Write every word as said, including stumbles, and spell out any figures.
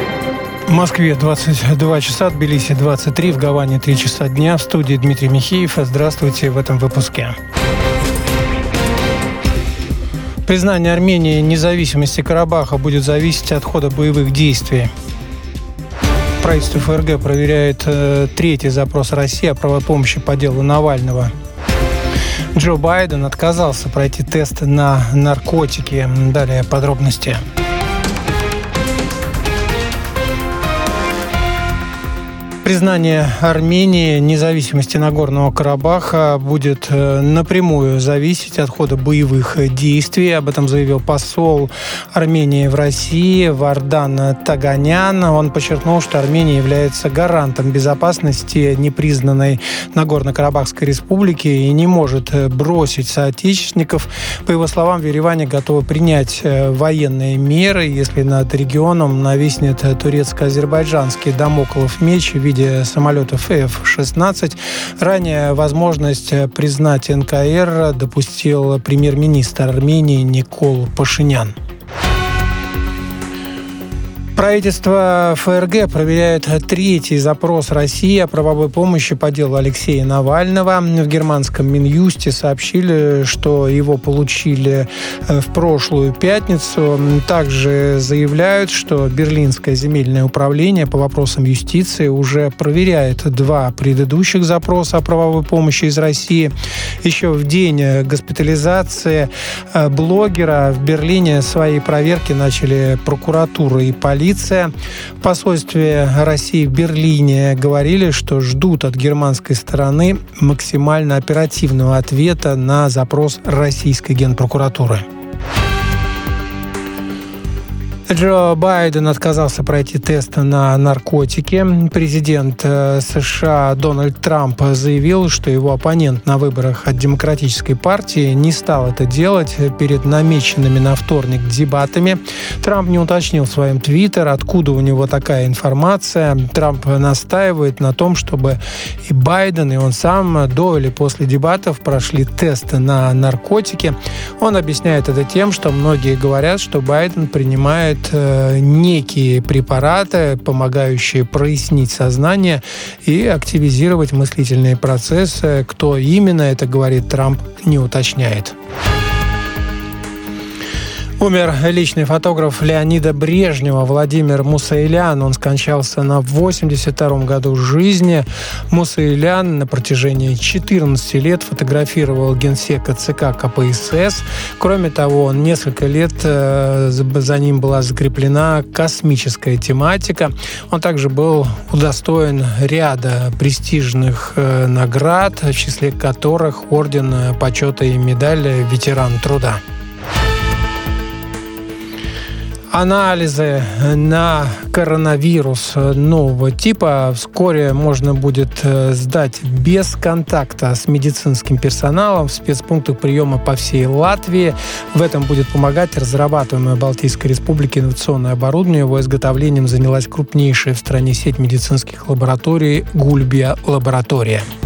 В Москве двадцать два часа, Тбилиси двадцать три, в Гаване три часа дня. В студии Дмитрий Михеев. Здравствуйте в этом выпуске. Признание Армении независимости Карабаха будет зависеть от хода боевых действий. Правительство ФРГ проверяет э, третий запрос России о правовой помощи по делу Навального. Джо Байден отказался пройти тест на наркотики. Далее подробности. Признание Армении независимости Нагорного Карабаха будет напрямую зависеть от хода боевых действий. Об этом заявил посол Армении в России Вардан Таганян. Он подчеркнул, что Армения является гарантом безопасности непризнанной Нагорно-Карабахской республики и не может бросить соотечественников. По его словам, в Ереване готовы принять военные меры, если над регионом нависнет турецко-азербайджанский дамоклов меч в виде самолетов эф шестнадцать. Ранее возможность признать эн ка эр допустил премьер-министр Армении Никол Пашинян. Правительство ФРГ проверяет третий запрос России о правовой помощи по делу Алексея Навального. В германском Минюсте сообщили, что его получили в прошлую пятницу. Также заявляют, что Берлинское земельное управление по вопросам юстиции уже проверяет два предыдущих запроса о правовой помощи из России. Еще в день госпитализации блогера в Берлине свои проверки начали прокуратура и полиция. В посольстве России в Берлине говорили, что ждут от германской стороны максимально оперативного ответа на запрос российской генпрокуратуры. Джо Байден отказался пройти тест на наркотики. Президент США Дональд Трамп заявил, что его оппонент на выборах от Демократической партии не стал это делать перед намеченными на вторник дебатами. Трамп не уточнил в своем твиттер, откуда у него такая информация. Трамп настаивает на том, чтобы и Байден, и он сам до или после дебатов прошли тесты на наркотики. Он объясняет это тем, что многие говорят, что Байден принимает некие препараты, помогающие прояснить сознание и активизировать мыслительные процессы. Кто именно это говорит, Трамп не уточняет. Умер личный фотограф Леонида Брежнева Владимир Мусаилян. Он скончался на восемьдесят втором году жизни. Мусаилян на протяжении четырнадцати лет фотографировал генсека ЦК ка пэ эс эс. Кроме того, он несколько лет э, за ним была закреплена космическая тематика. Он также был удостоен ряда престижных э, наград, в числе которых орден почета и медаль «Ветеран труда». Анализы на коронавирус нового типа вскоре можно будет сдать без контакта с медицинским персоналом в спецпунктах приема по всей Латвии. В этом будет помогать разрабатываемое Балтийской Республикой инновационное оборудование. Его изготовлением занялась крупнейшая в стране сеть медицинских лабораторий «Гульбия лаборатория».